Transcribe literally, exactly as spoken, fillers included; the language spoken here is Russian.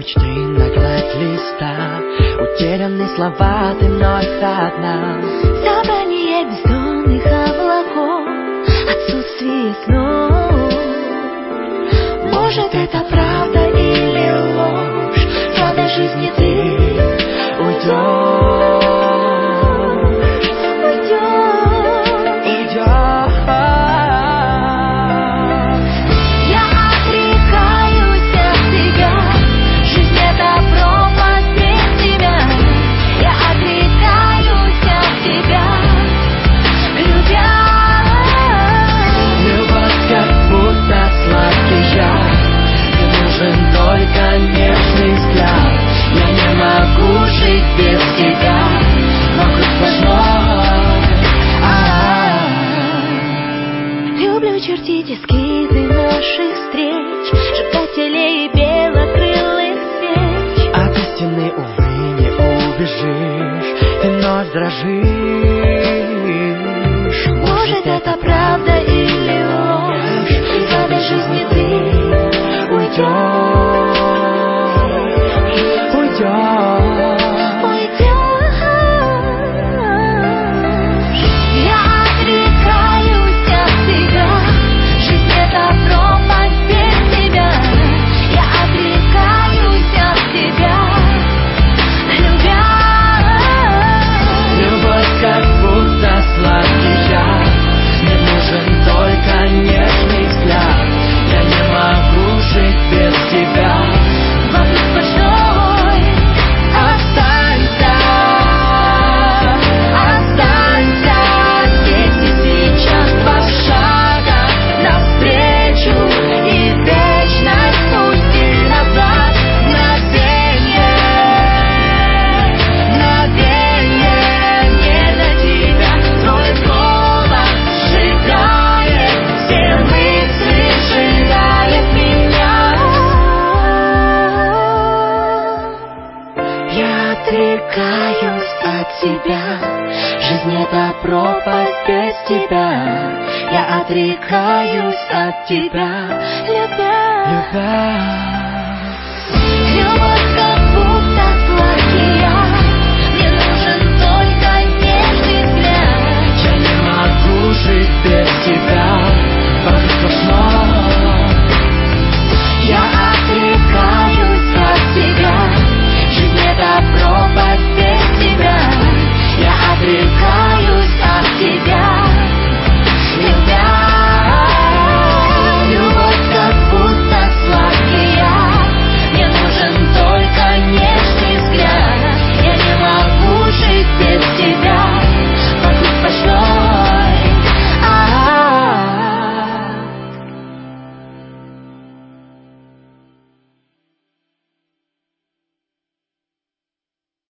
мечты на гладь листа, утерянные слова, ты вновь одна. Собрание бездонных облаков, отсутствие снов. Может, это правда или ложь? В этой жизни ты уйдешь. Чертить эскизы наших встреч, ждателей белокрылых свеч. От истины, увы, не убежишь, ты вновь дрожишь. Может, это правда или ложь? Из этой жизни ты уйдешь. Уйдешь. Отрекаюсь от тебя, жизнь это пропасть без тебя. Я отрекаюсь от тебя, любя, любя.